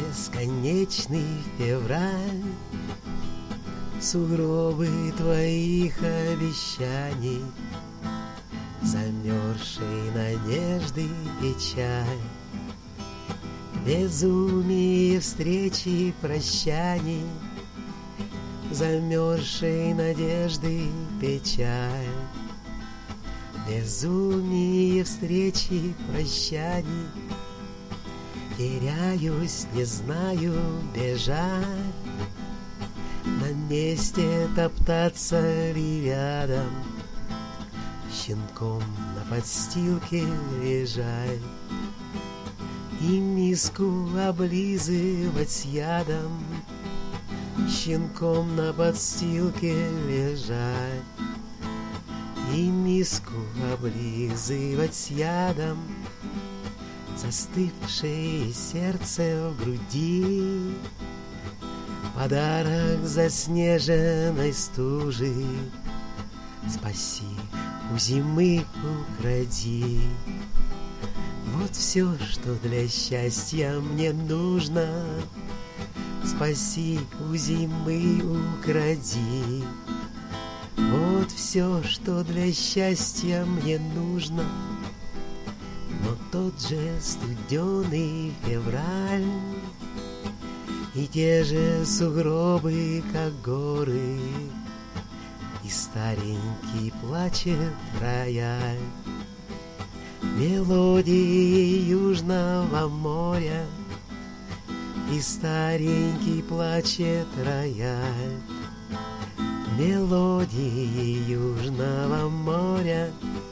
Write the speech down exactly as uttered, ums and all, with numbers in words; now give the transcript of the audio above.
бесконечный февраль, сугробы твоих обещаний, замерзшей надежды печаль, безумие встречи прощаний, замерзшей надежды печаль, безумие встречи прощаний. Теряюсь, не знаю, бежать, на месте топтаться ли рядом, щенком на подстилке лежать и миску облизывать ядом, щенком на подстилке лежать и миску облизывать ядом. Застывшее сердце в груди, подарок заснеженной стужи. Спаси, у зимы укради. Вот все, что для счастья мне нужно. Спаси, у зимы укради. Вот все, что для счастья мне нужно. Но тот же студеный февраль и те же сугробы, как горы, и старенький плачет рояль, мелодии Южного моря, и старенький плачет рояль, мелодии Южного моря.